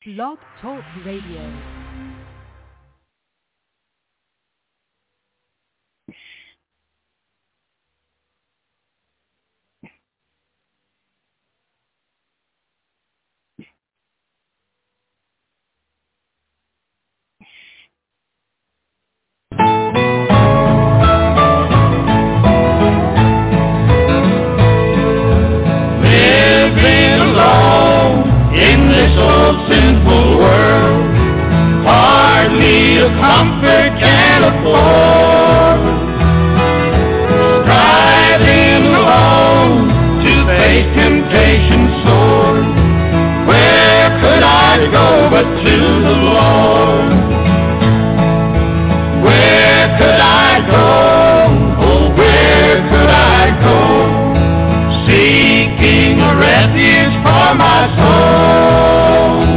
Blog Talk Radio. Comfort can afford, striving alone to face temptation's sword. Where could I go but to the Lord? Where could I go? Oh, where could I go? Seeking a refuge for my soul,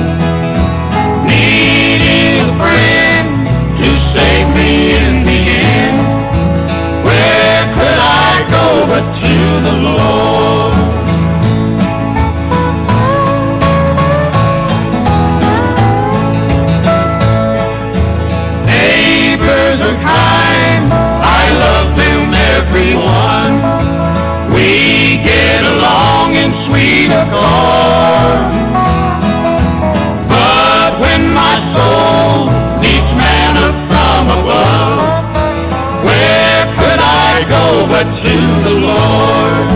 needing a friend save me in the end. Where could I go but to the Lord? Neighbors are kind, I love them everyone. We get along in sweet accord. But when my soul needs manna from above, where could I go but to the Lord?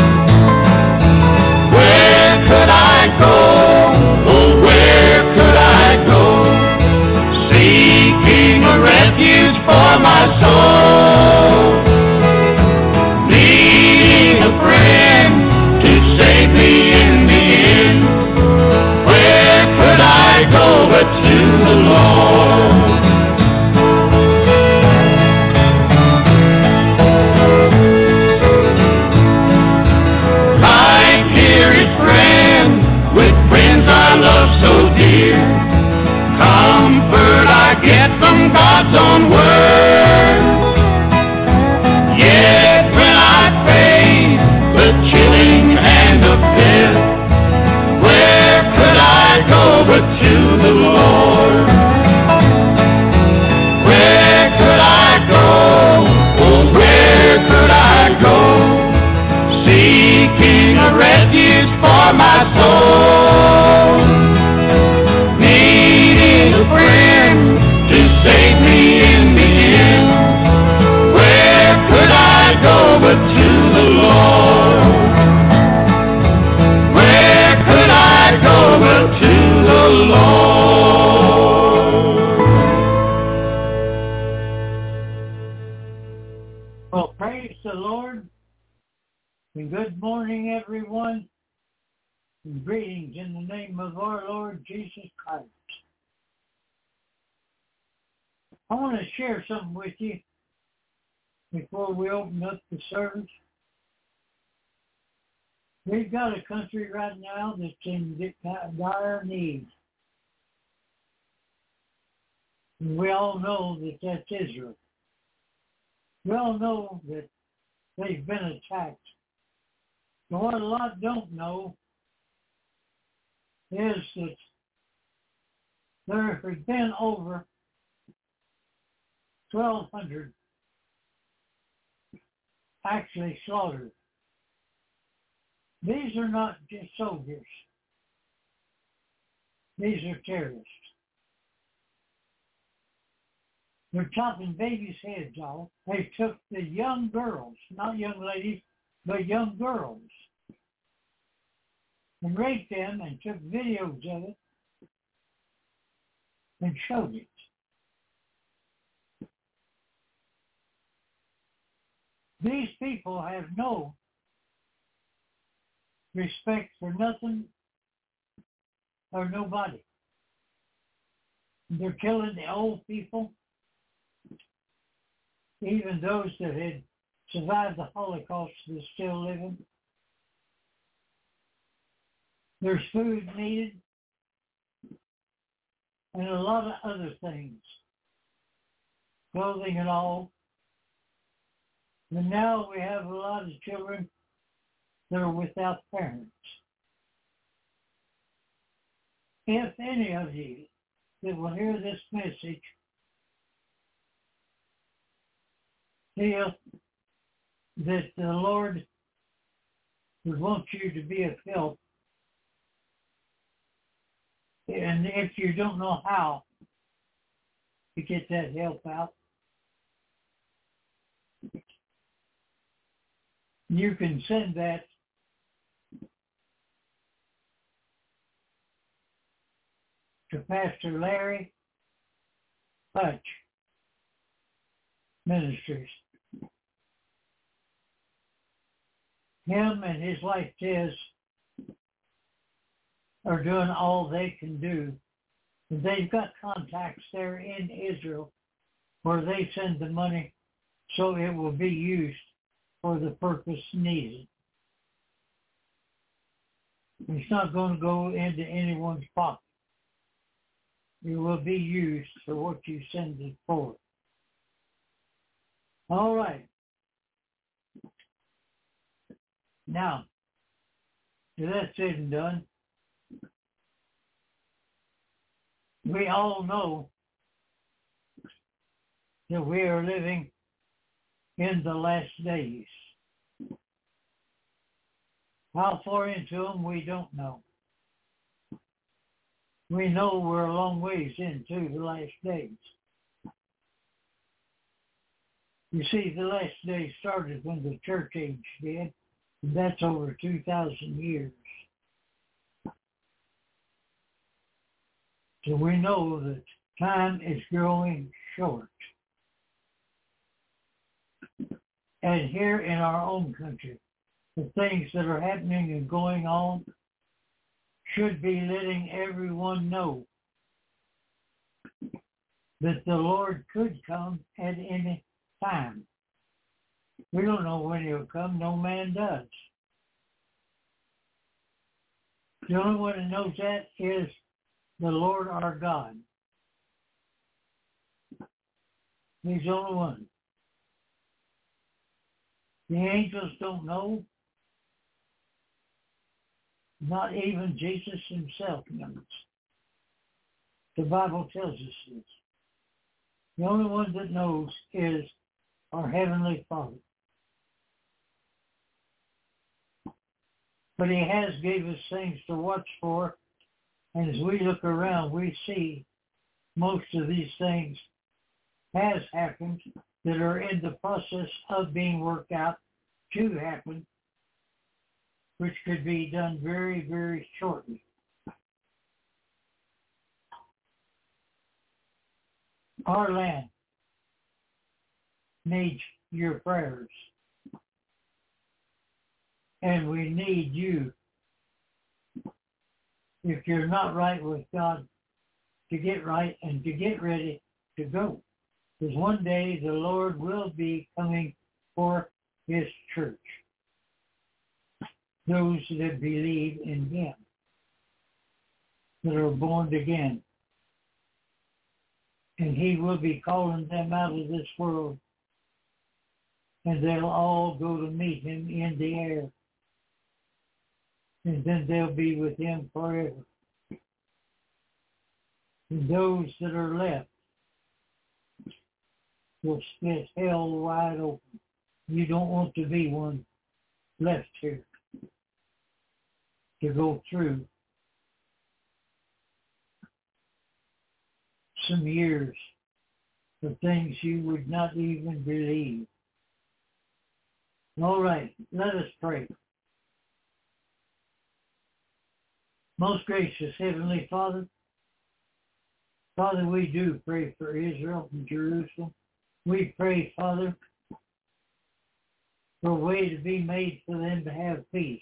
Where could I go? Oh, where could I go? Seeking a refuge for my soul, needing a friend to save me in the end. Where could I go but to the Lord? So dear, comfort I get from God's own word. Yet when I face the chilling hand of death, where could I go but to the Lord? Where could I go? Oh, where could I go? Seeking a refuge for my soul, friend to save me in the end. Where could I go but to the Lord? Where could I go but to the Lord? Well, praise the Lord, and good morning, everyone, and greetings in the name of our Lord Jesus Christ. I want to share something with you before we open up the service. We've got a country right now that's in dire need. And we all know that that's Israel. We all know that they've been attacked. But what a lot don't know is that there have been over 1,200 actually slaughtered. These are not just soldiers. These are terrorists. They're chopping babies' heads off. They took the young girls, not young ladies, but young girls, and raped them and took videos of it and showed it. These people have no respect for nothing or nobody. They're killing the old people, even those that had survived the Holocaust are still living. There's food needed and a lot of other things, clothing and all. And now we have a lot of children that are without parents. if any of you that will hear this message feel that the Lord would want you to be of help, and if you don't know how to get that help out, you can send that to Pastor Larry Hutch Ministries. Him and his wife Tez are doing all they can do. They've got contacts there in Israel where they send the money so it will be used for the purpose needed. It's not going to go into anyone's pocket. It will be used for what you send it for. All right. Now, with that said and done, we all know that we are living in the last days. How far into them, we don't know. We know we're a long ways into the last days. You see, the last days started when the church age did, and that's over 2,000 years. So we know that time is growing short. And here in our own country, the things that are happening and going on should be letting everyone know that the Lord could come at any time. We don't know when he'll come. No man does. The only one that knows that is the Lord our God. He's the only one. The angels don't know. Not even Jesus himself knows. The Bible tells us this. The only one that knows is our Heavenly Father. But he has gave us things to watch for, and as we look around, we see most of these things has happened that are in the process of being worked out to happen, which could be done very, very shortly. Our land needs your prayers. And we need you, if you're not right with God, to get right and to get ready to go. Because one day the Lord will be coming for his church. Those that believe in him, that are born again. And he will be calling them out of this world. And they'll all go to meet him in the air. And then they'll be with him forever. And those that are left will split hell wide open. You don't want to be one left here to go through some years of things you would not even believe. All right, let us pray. Most gracious Heavenly Father, Father, we do pray for Israel and Jerusalem. We pray, Father, for a way to be made for them to have peace.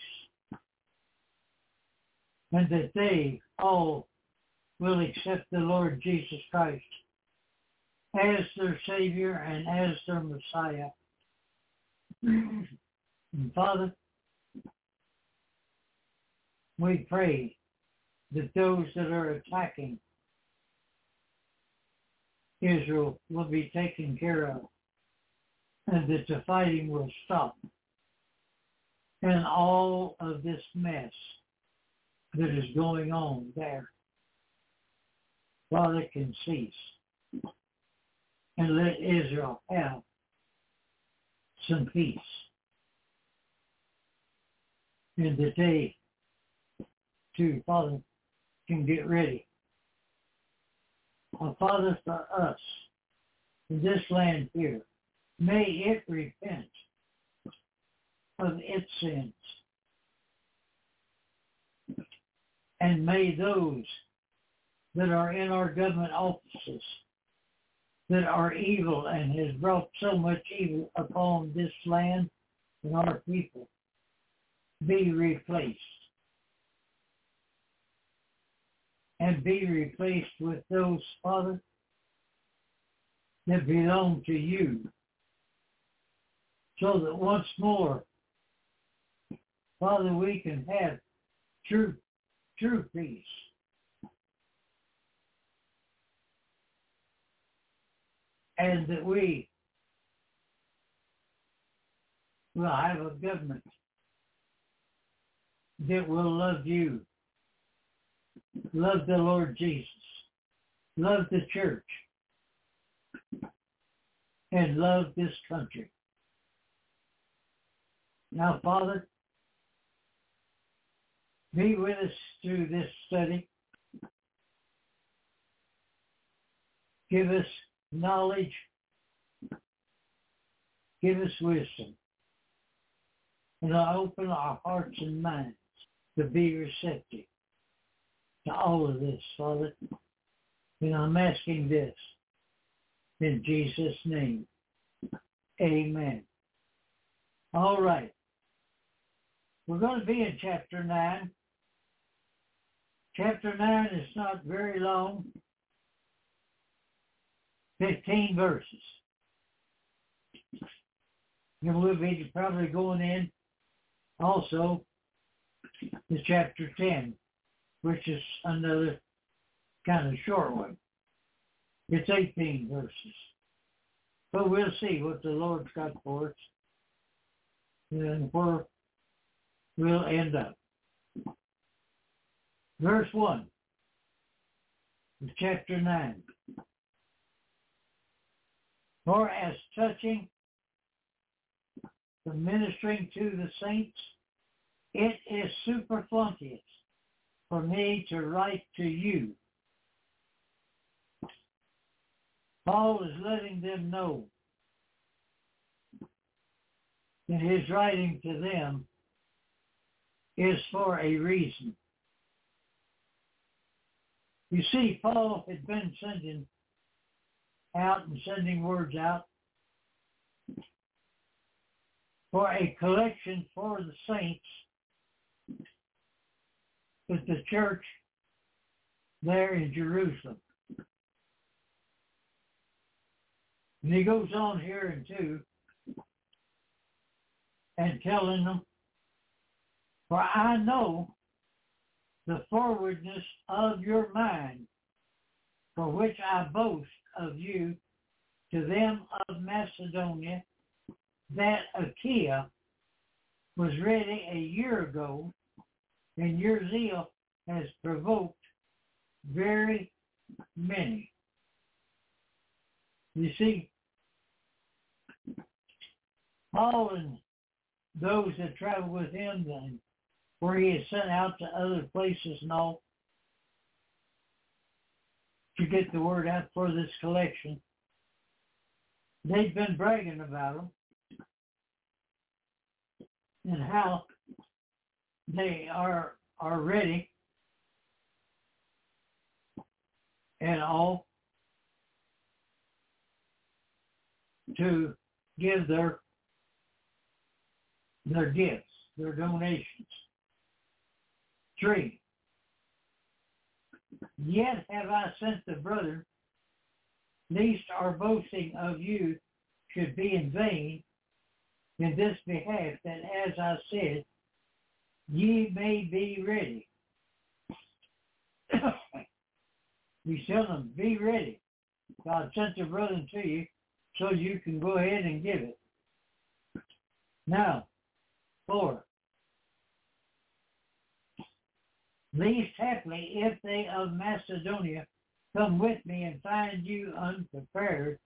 And that they all will accept the Lord Jesus Christ as their Savior and as their Messiah. And Father, we pray that those that are attacking Israel will be taken care of, and that the fighting will stop, and all of this mess that is going on there Father, can cease. And let Israel have some peace. And the day to Father can get ready. Father, for us, in this land here, may it repent of its sins. And may those that are in our government offices that are evil and has brought so much evil upon this land and our people be replaced. And be replaced with those, Father, that belong to you. So that once more, Father, we can have true peace. And that we will have a government that will love you, love the Lord Jesus, love the church, and love this country. Now, Father, be with us through this study. Give us knowledge. Give us wisdom. And open our hearts and minds to be receptive to all of this, Father. And I'm asking this in Jesus' name. Amen. All right. We're going to be in chapter 9. Chapter 9 is not very long. 15 verses. And we'll be probably going in also to chapter 10, which is another kind of short one. It's 18 verses. But we'll see what the Lord's got for us and where we'll end up. Verse 1 of chapter 9. For as touching the ministering to the saints, it is superfluous for me to write to you. Paul is letting them know that his writing to them is for a reason. You see, Paul had been sending out and sending words out for a collection for the saints with the church there in Jerusalem. And he goes on here in 2 and telling them, for I know the forwardness of your mind, for which I boast of you to them of Macedonia, that Achaia was ready a year ago, and your zeal has provoked very many. You see, Paul and those that travel with him, and where he is sent out to other places and all, to get the word out for this collection, they've been bragging about them and how they are ready and all to give their gifts, their donations. 3, yet have I sent the brother, lest our boasting of you should be in vain in this behalf, that as I said, ye may be ready. We tell them, be ready. God sent the brother to you so you can go ahead and give it. Now, 4. Least haply, if they of Macedonia come with me and find you unprepared,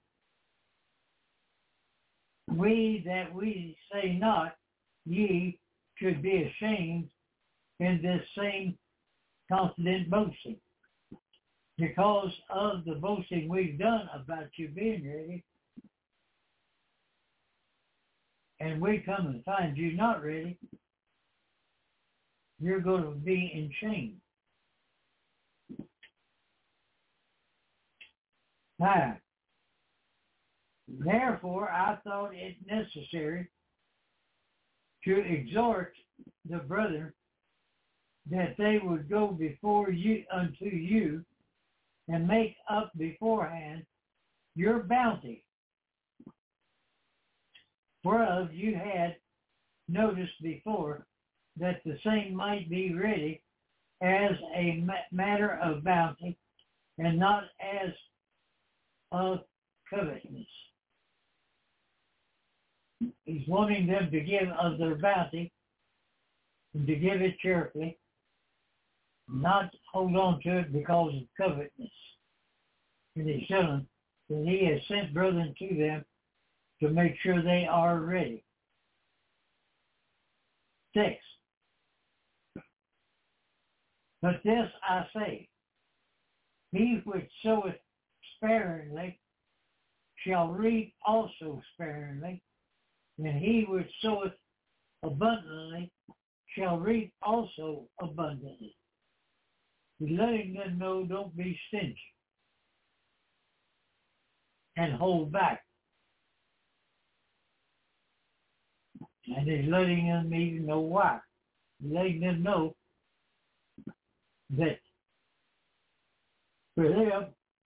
we that we say not, ye should be ashamed in this same confident boasting. Because of the boasting we've done about you being ready, and we come and find you not ready, you're going to be in shame. Now, therefore, I thought it necessary to exhort the brethren that they would go before you unto you and make up beforehand your bounty, whereof you had noticed before, that the same might be ready as a matter of bounty, and not as of covetousness. He's wanting them to give of their bounty, and to give it cheerfully, not hold on to it because of covetousness. And he's telling that he has sent brethren to them to make sure they are ready. 6. But this I say, he which soweth sparingly shall reap also sparingly, and he which soweth abundantly shall reap also abundantly. He's letting them know, don't be stingy and hold back. And he's letting them even know why. He's letting them know that for them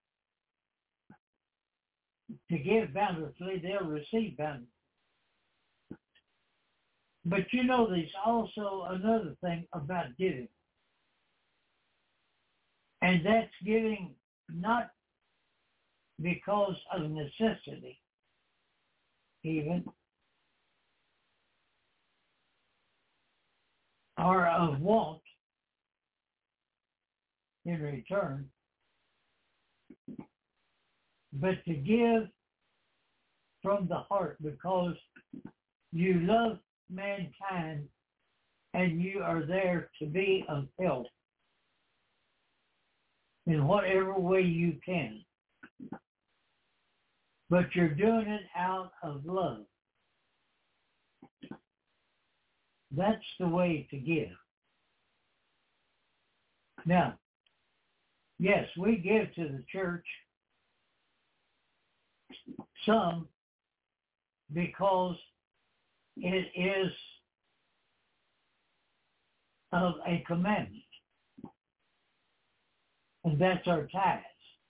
to give bountifully, they'll receive bountifully. But you know, there's also another thing about giving. And that's giving not because of necessity, even, or of want in return, but to give from the heart because you love mankind and you are there to be of help in whatever way you can. But you're doing it out of love. That's the way to give. Now, yes, we give to the church some because it is of a commandment. And that's our tithes.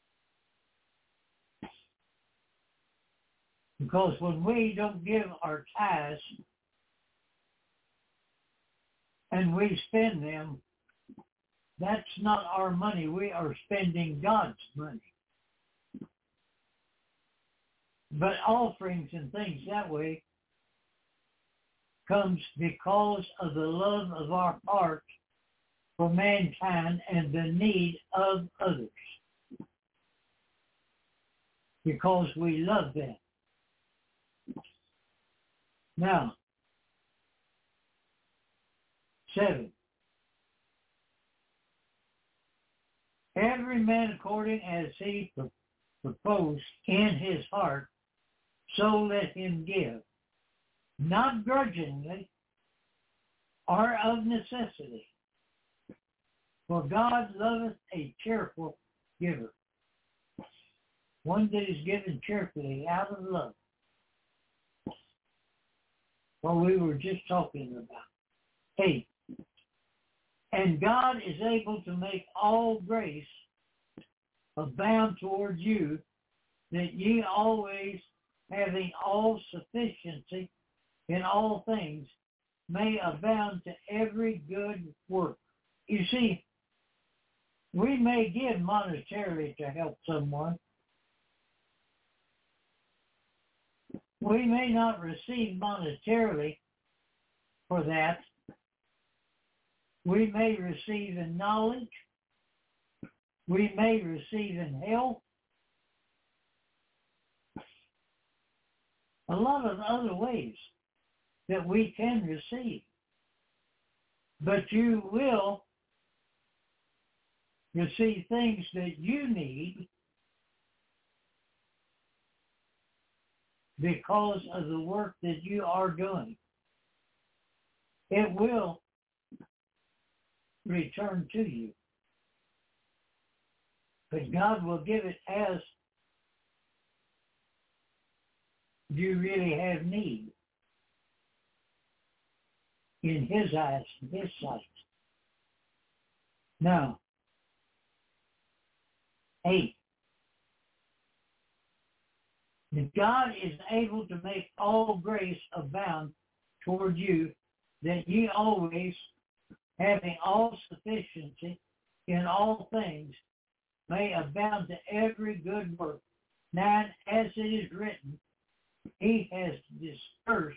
Because when we don't give our tithes and we spend them, that's not our money. We are spending God's money. But offerings and things that way comes because of the love of our heart for mankind and the need of others. Because we love them. Now, 7. Every man according as he proposed in his heart, so let him give, not grudgingly or of necessity. For God loveth a cheerful giver. One that is given cheerfully out of love. What we were just talking about. 8. And God is able to make all grace abound toward you, that ye always, having all sufficiency in all things, may abound to every good work. You see, we may give monetarily to help someone. We may not receive monetarily for that. We may receive in knowledge, we may receive in hell. A lot of other ways that we can receive. But you will receive things that you need because of the work that you are doing. It will return to you. But God will give it as you really have need in His eyes, in His sight. Now, 8. That God is able to make all grace abound toward you, that ye always, having all sufficiency in all things, may abound to every good work. 9, as it is written, He has dispersed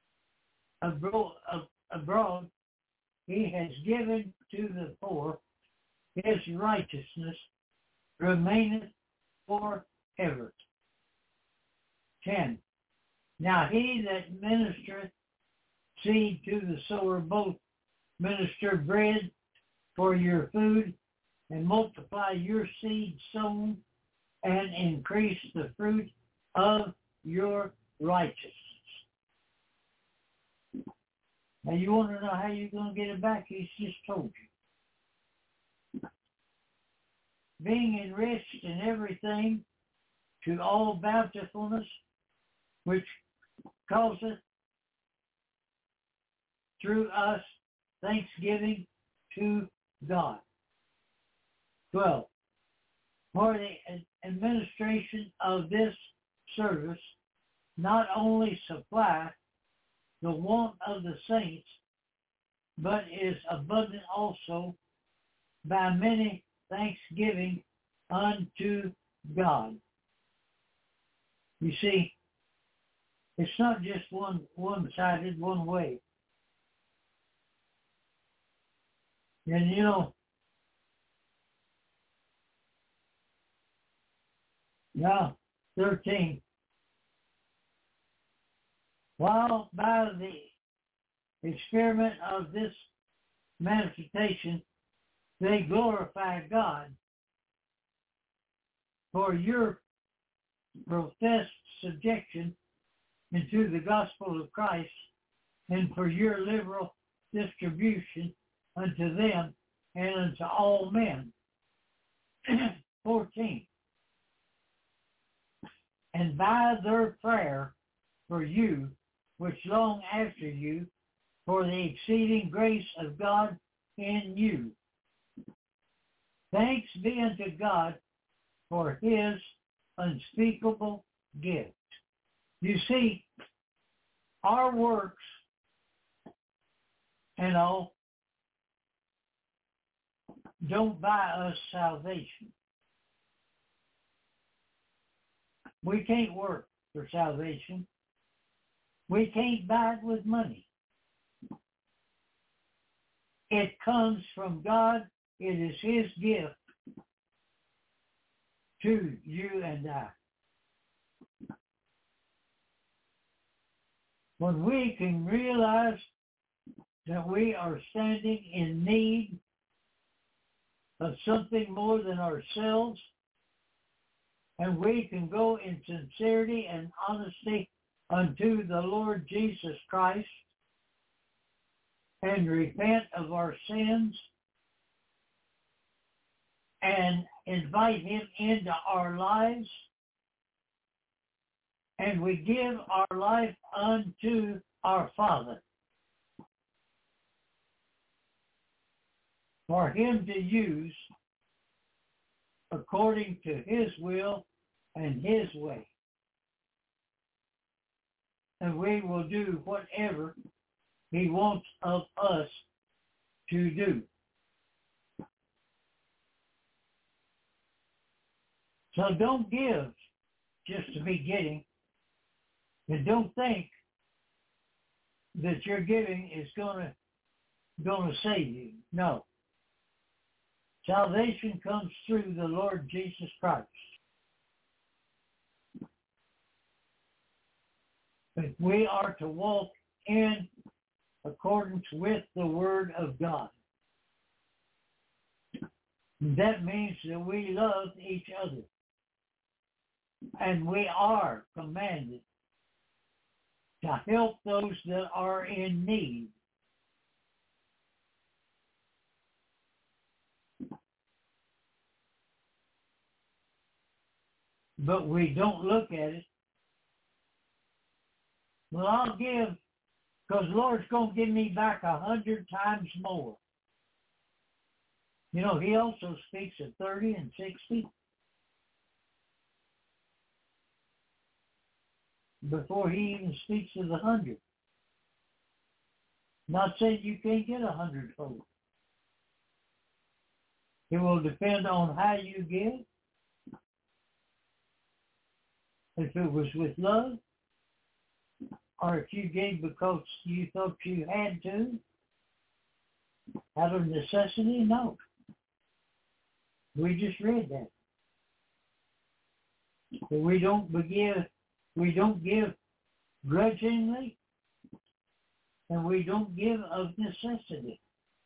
abroad, He has given to the poor, His righteousness remaineth forever. 10. Now he that ministereth seed to the sower both minister bread for your food, and multiply your seed sown, and increase the fruit of your righteousness. Now you want to know how you're going to get it back? He's just told you. Being enriched in everything to all bountifulness, which causeth through us thanksgiving to God. 12. For the administration of this service not only supply the want of the saints, but is abundant also by many thanksgiving unto God. You see, it's not just one-sided, one way. And you know, now 13. While by the experiment of this manifestation they glorify God for your professed subjection into the gospel of Christ, and for your liberal distribution unto them and unto all men. 14. And by their prayer for you, which long after you, for the exceeding grace of God in you. Thanks be unto God for His unspeakable gift. You see, our works and all don't buy us salvation. We can't work for salvation. We can't buy it with money. It comes from God. It is His gift to you and I. When we can realize that we are standing in need of something more than ourselves, and we can go in sincerity and honesty unto the Lord Jesus Christ and repent of our sins and invite Him into our lives, and we give our life unto our Father for Him to use according to His will and His way. And we will do whatever He wants of us to do. So don't give just to be getting, and don't think that your giving is going to save you. No. Salvation comes through the Lord Jesus Christ. But we are to walk in accordance with the Word of God. That means that we love each other. And we are commanded to help those that are in need. But we don't look at it. Well, I'll give, because the Lord's going to give me back 100 times more. You know, he also speaks of 30 and 60 before he even speaks of the 100. Not saying you can't get 100-fold. It will depend on how you give. If it was with love, or if you gave because you thought you had to, out of necessity, no. We just read that. But we don't give grudgingly, and we don't give of necessity.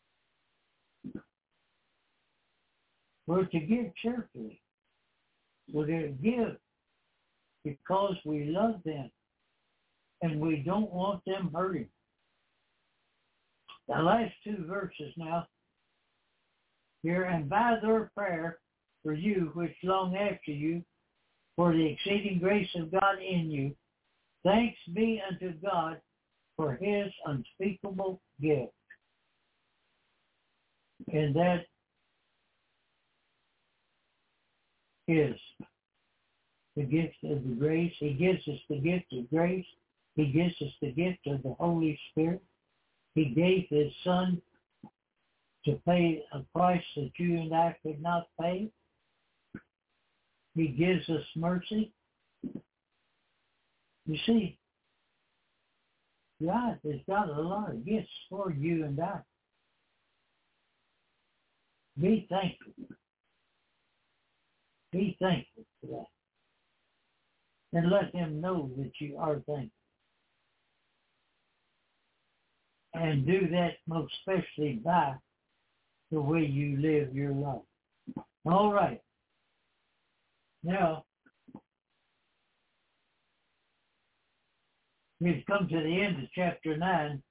We're to give cheerfully. We're to give because we love them and we don't want them hurting. The last two verses now here, and by their prayer for you which long after you, for the exceeding grace of God in you, thanks be unto God for his unspeakable gift. And that is the gift of the grace. He gives us the gift of grace. He gives us the gift of the Holy Spirit. He gave his Son to pay a price that you and I could not pay. He gives us mercy. You see, God has got a lot of gifts for you and I. Be thankful. Be thankful for that. And let him know that you are thankful. And do that most especially by the way you live your life. All right. Now, we've come to the end of chapter 9.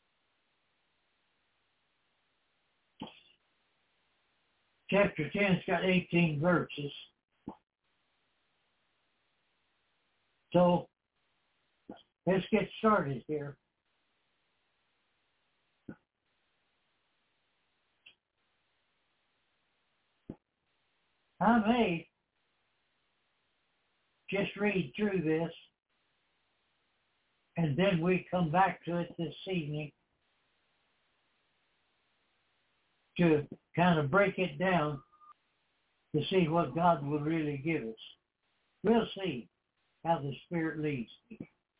Chapter 10's got 18 verses. So, let's get started here. I may just read through this, and then we come back to it this evening to kind of break it down to see what God will really give us. We'll see how the Spirit leads me.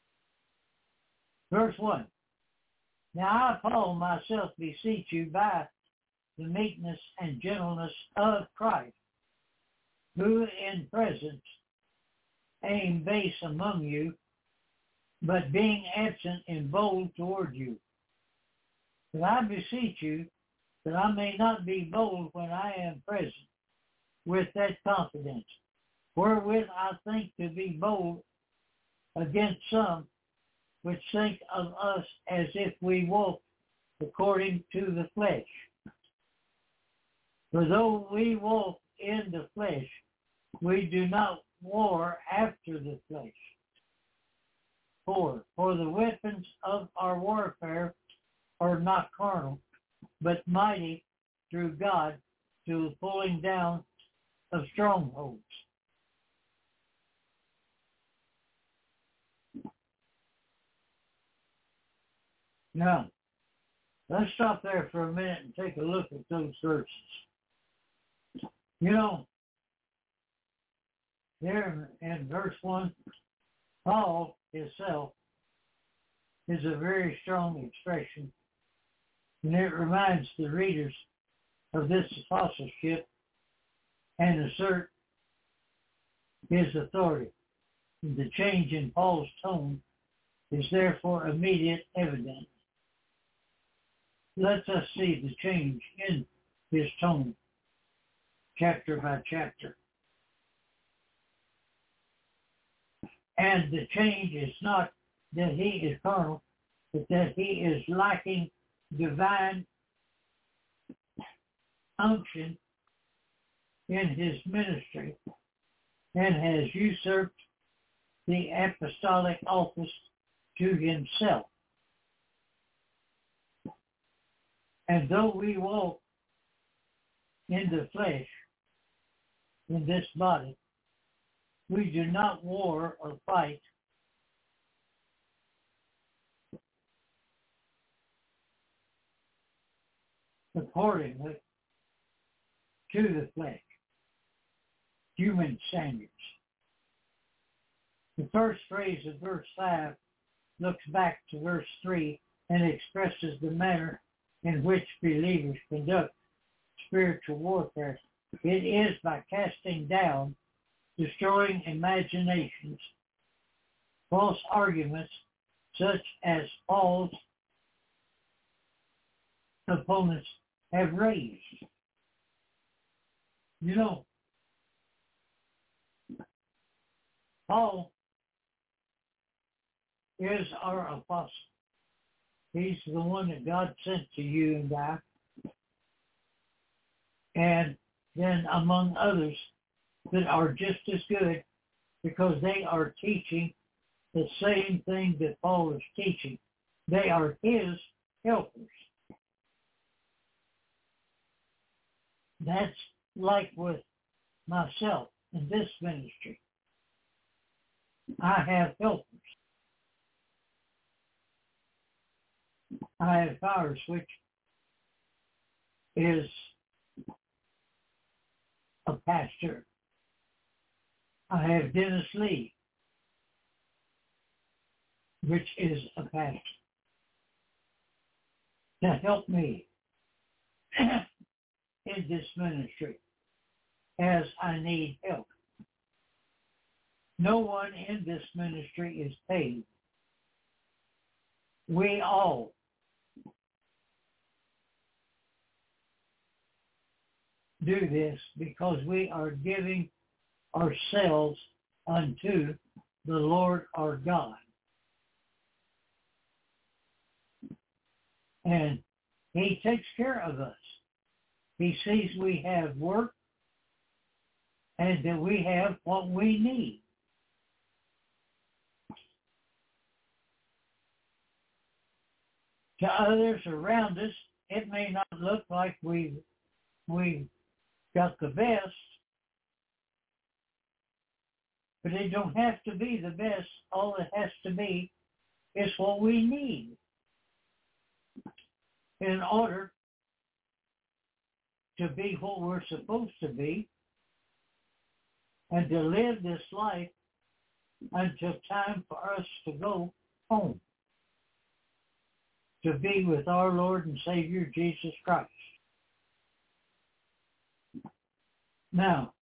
Verse 1. Now I, Paul, myself beseech you by the meekness and gentleness of Christ, who in presence aim base among you, but being absent in bold toward you. But I beseech you that I may not be bold when I am present with that confidence, wherewith I think to be bold against some which think of us as if we walk according to the flesh. For though we walk in the flesh, we do not war after the flesh. For the weapons of our warfare are not carnal, but mighty through God to the pulling down of strongholds. Now, let's stop there for a minute and take a look at those verses. You know, there in verse 1, Paul himself is a very strong expression, and it reminds the readers of this apostleship and assert his authority. The change in Paul's tone is therefore immediate evidence. Let us see the change in his tone, chapter by chapter. And the change is not that he is carnal, but that he is lacking divine unction in his ministry and has usurped the apostolic office to himself. And though we walk in the flesh, in this body, we do not war or fight accordingly to the flesh, human standards. The first phrase of verse 5 looks back to verse 3 and expresses the manner in which believers conduct spiritual warfare. It is by casting down, destroying imaginations, false arguments such as Paul's opponents have raised. You know, Paul is our apostle. He's the one that God sent to you and I. And then among others that are just as good because they are teaching the same thing that Paul is teaching. They are his helpers. That's like with myself in this ministry. I have helpers. I have Powers, which is a pastor. I have Dennis Lee, which is a pastor, to help me in this ministry as I need help. No one in this ministry is paid. We all do this because we are giving ourselves unto the Lord our God. And he takes care of us. He sees we have work and that we have what we need. To others around us, it may not look like we got the best, but it don't have to be the best. All it has to be is what we need in order to be what we're supposed to be and to live this life until time for us to go home, to be with our Lord and Savior Jesus Christ. Now,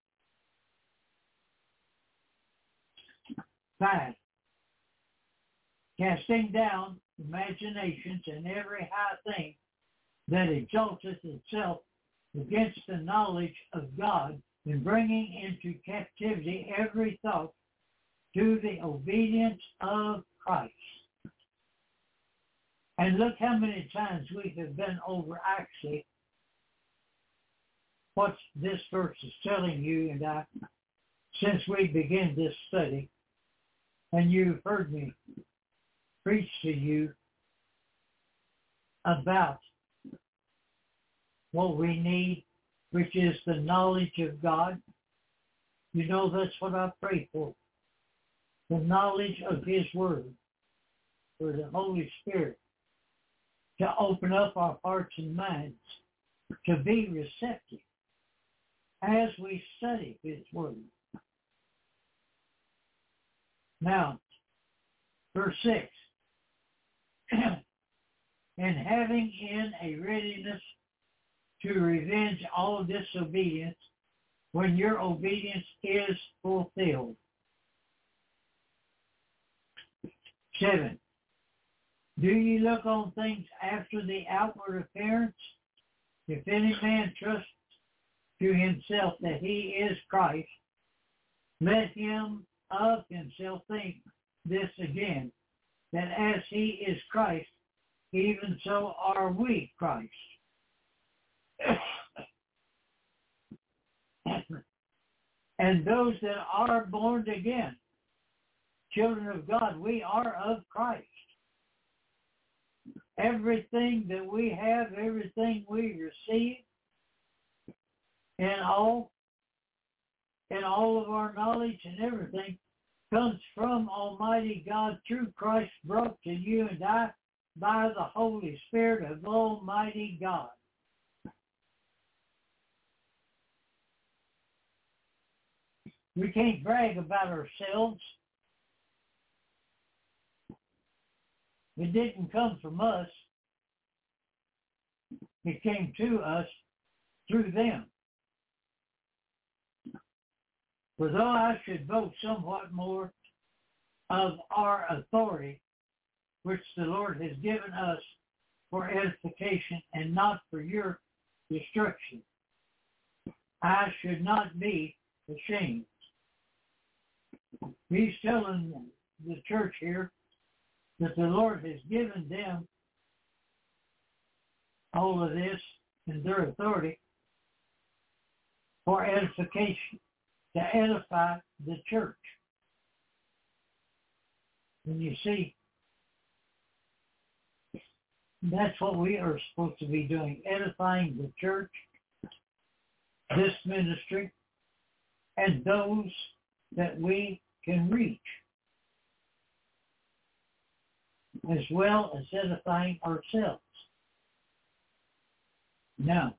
5, casting down imaginations and every high thing that exalteth itself against the knowledge of God, and bringing into captivity every thought to the obedience of Christ. And look how many times we have been over actually what this verse is telling you and I since we began this study. And you've heard me preach to you about what we need, which is the knowledge of God. You know, that's what I pray for. The knowledge of his word, for the Holy Spirit to open up our hearts and minds, to be receptive as we study his word. Now, verse 6, and having in a readiness to revenge all disobedience when your obedience is fulfilled. 7. Do ye look on things after the outward appearance? If any man trusts to himself that he is Christ, let him of himself think this again, that as he is Christ, even so are we Christ. And those that are born again, children of God, we are of Christ. Everything that we have, everything we receive, and all of our knowledge and everything comes from Almighty God through Christ, brought to you and I by the Holy Spirit of Almighty God. We can't brag about ourselves. It didn't come from us. It came to us through them. For though I should boast somewhat more of our authority, which the Lord has given us for edification and not for your destruction, I should not be ashamed. He's telling the church here that the Lord has given them all of this and their authority for edification, to edify the church. And you see, that's what we are supposed to be doing, edifying the church, this ministry, and those that we can reach, as well as edifying ourselves. Now,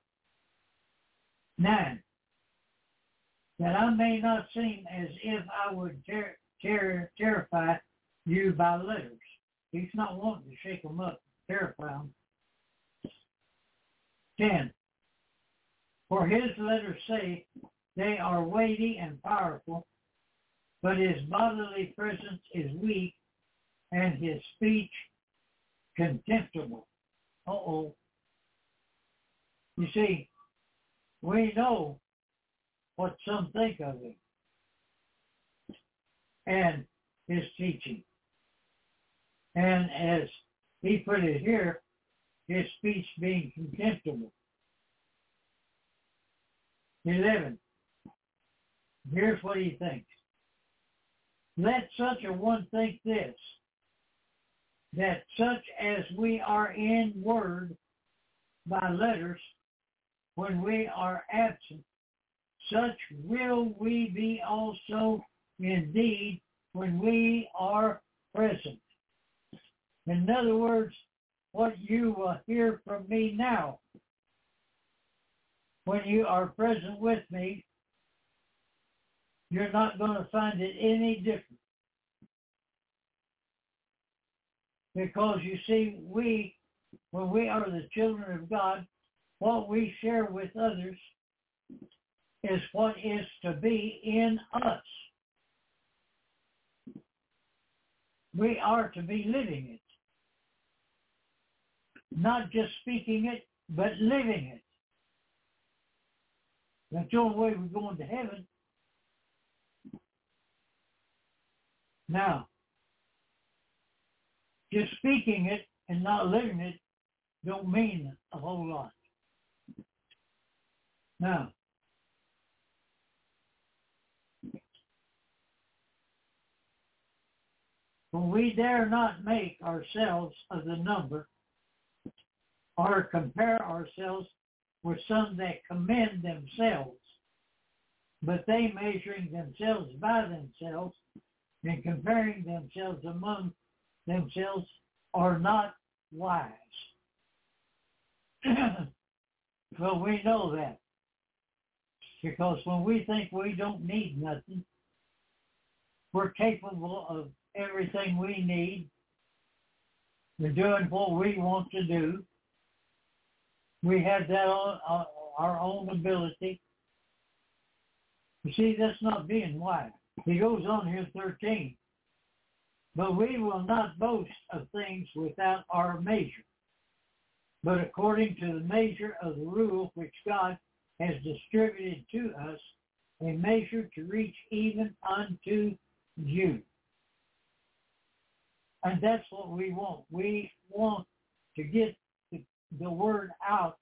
9, that I may not seem as if I would terrify you by letters. He's not wanting to shake them up, terrify them. 10, for his letters say they are weighty and powerful, but his bodily presence is weak and his speech contemptible. Uh-oh. You see, we know what some think of him and his teaching. And as he put it here, his speech being contemptible. 11. Here's what he thinks. Let such a one think this, that such as we are in word by letters, when we are absent, such will we be also indeed when we are present. In other words, what you will hear from me now, when you are present with me, you're not going to find it any different. Because you see, when we are the children of God, what we share with others is what is to be in us. We are to be living it. Not just speaking it, but living it. That's the only way we're going to heaven. Now, just speaking it and not living it don't mean a whole lot. Now, when we dare not make ourselves of the number or compare ourselves with some that commend themselves, but they measuring themselves by themselves and comparing themselves among themselves are not wise. Well, we know that. Because when we think we don't need nothing, we're capable of everything we need. We're doing what we want to do. We have that on our own ability. You see, that's not being wise. He goes on here, 13. But we will not boast of things without our measure, but according to the measure of the rule which God has distributed to us, a measure to reach even unto you. And that's what we want. We want to get the word out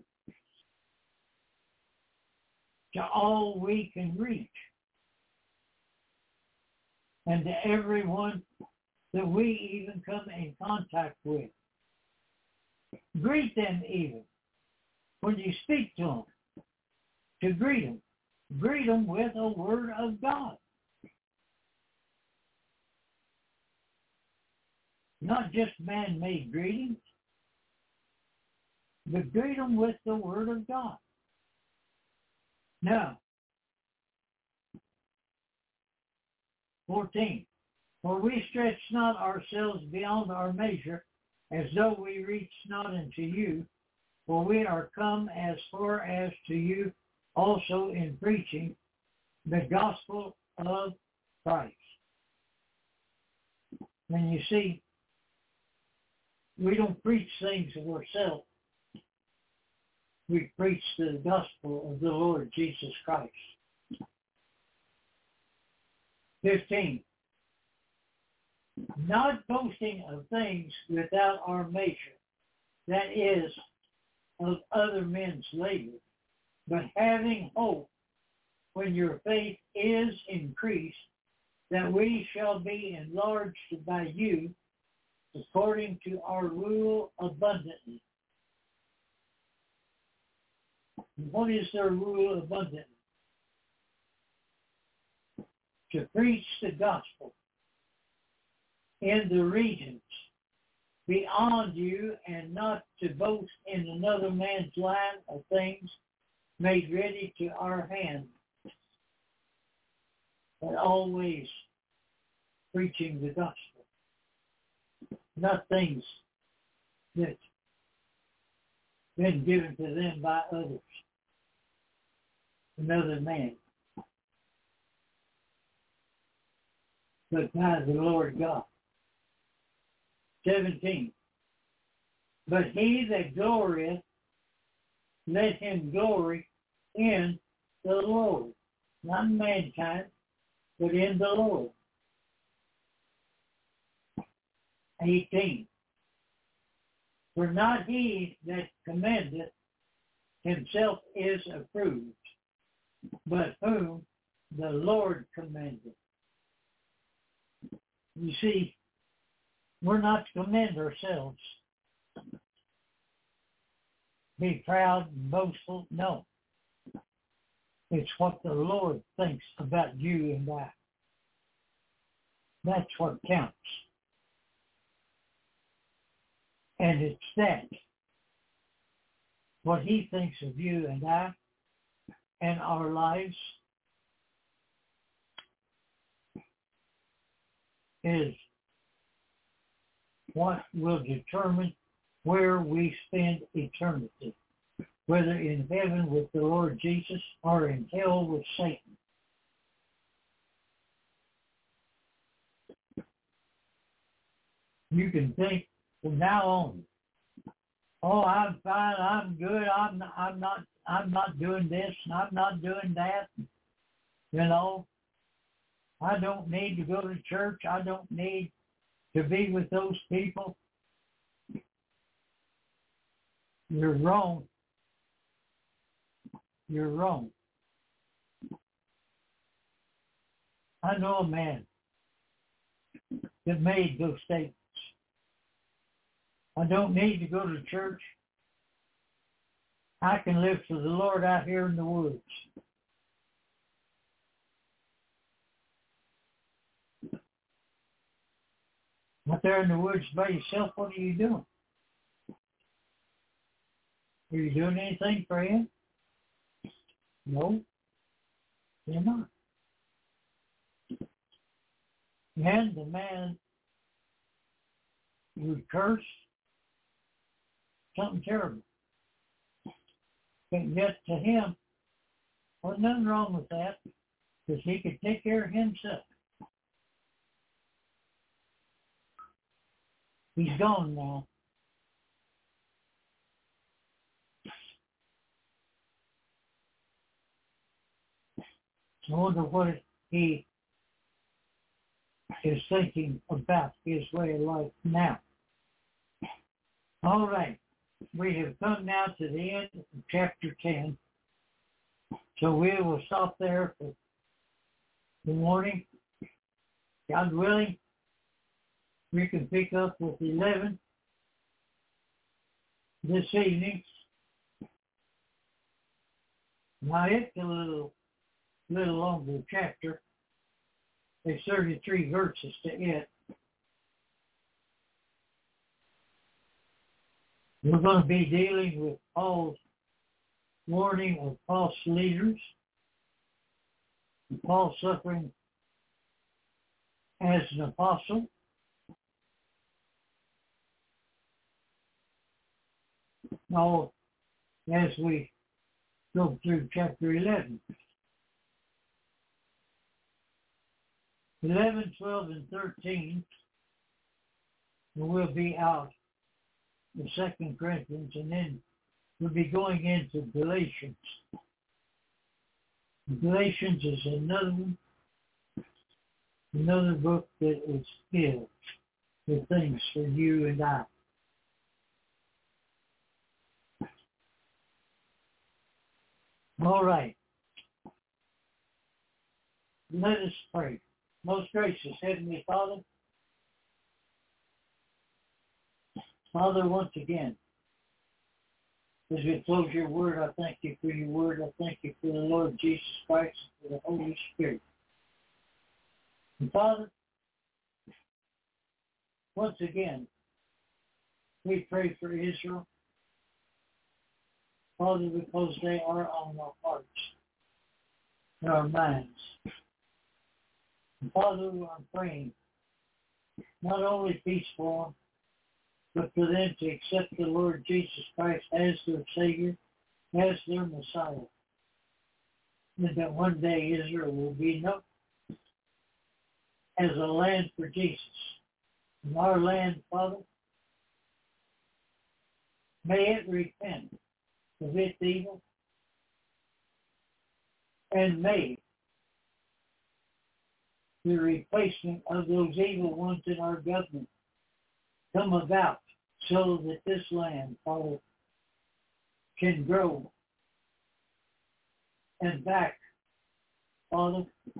to all we can reach, and to everyone that we even come in contact with. Greet them even. When you speak to them, to greet them with a word of God. Not just man-made greetings, but greet them with the word of God. Now, 14. For we stretch not ourselves beyond our measure, as though we reach not unto you, for we are come as far as to you also in preaching the gospel of Christ. And you see, we don't preach things of ourselves. We preach the gospel of the Lord Jesus Christ. 15. Not boasting of things without our measure, that is, of other men's labor, but having hope when your faith is increased, that we shall be enlarged by you according to our rule abundantly. What is their rule abundantly? To preach the gospel in the regions beyond you, and not to boast in another man's line of things made ready to our hand, but always preaching the gospel, not things that been given to them by others, another man, but by the Lord God. 17. But he that glorieth, let him glory in the Lord, not in mankind, but in the Lord. 18. For not he that commendeth himself is approved, but whom the Lord commendeth. You see, we're not to commend ourselves. Be proud and boastful. No. It's what the Lord thinks about you and I. That's what counts. And it's that, what he thinks of you and I and our lives, is what will determine where we spend eternity, whether in heaven with the Lord Jesus or in hell with Satan. You can think from now on, oh, I'm fine, I'm good, I'm not doing this, and I'm not doing that. You know, I don't need to go to church. I don't need to be with those people. You're wrong. You're wrong. I know a man that made those statements. I don't need to go to church. I can live for the Lord out here in the woods. Out there in the woods by yourself, what are you doing? Are you doing anything for him? No, you're not. And the man would curse something terrible. can get to him. Well, nothing wrong with that, because he could take care of himself. He's gone now. I wonder what he is thinking about his way of life now. All right. We have come now to the end of chapter 10. So we will stop there for the morning. God willing, we can pick up with 11 this evening. Now it's a little longer chapter. There's 33 verses to it. We're going to be dealing with Paul's warning of false leaders, Paul suffering as an apostle, all as we go through chapter 11. 11, 12, and 13 will be out in 2 Corinthians, and then we'll be going into Galatians. Galatians is another book that is filled with things for you and I. All right. Let us pray. Most gracious Heavenly Father, Father, once again, as we close your word, I thank you for your word. I thank you for the Lord Jesus Christ and for the Holy Spirit. And Father, once again, we pray for Israel. Father, because they are on our hearts and our minds. And Father, I'm praying not only peace for them, but for them to accept the Lord Jesus Christ as their Savior, as their Messiah. And that one day Israel will be known as a land for Jesus. And our land, Father, may it repent of its evil, and may the replacement of those evil ones in our government come about so that this land, Father, can grow and back, Father,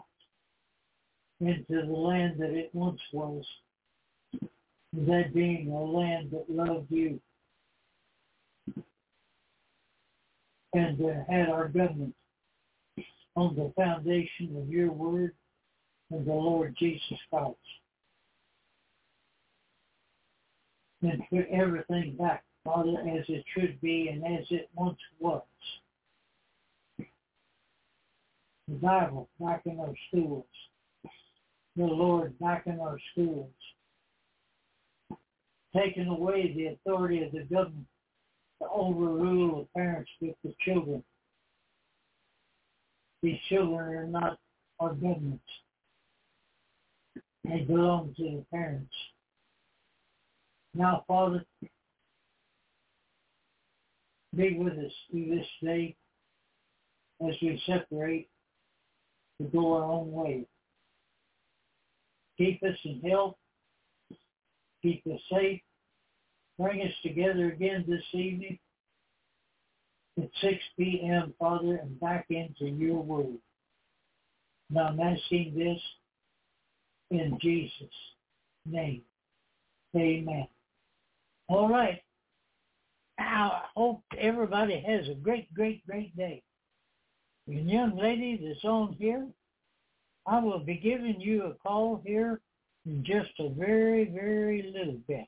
into the land that it once was, that being a land that loved you and had our government on the foundation of your word and the Lord Jesus Christ. And put everything back, Father, as it should be and as it once was. The Bible back in our schools. The Lord back in our schools. Taking away the authority of the government to overrule the parents with the children. These children are not our government. They belong to the parents. Now, Father, be with us through this day as we separate to go our own way. Keep us in health. Keep us safe. Bring us together again this evening at 6 p.m., Father, and back into your word. Now I'm asking this in Jesus' name. Amen. All right. Now, I hope everybody has a great, great, great day. And young lady that's on here, I will be giving you a call here in just a very, very little bit.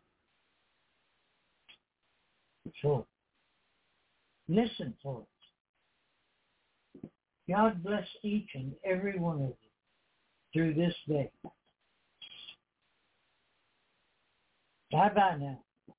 So, listen for it. God bless each and every one of you through this day. Bye-bye now.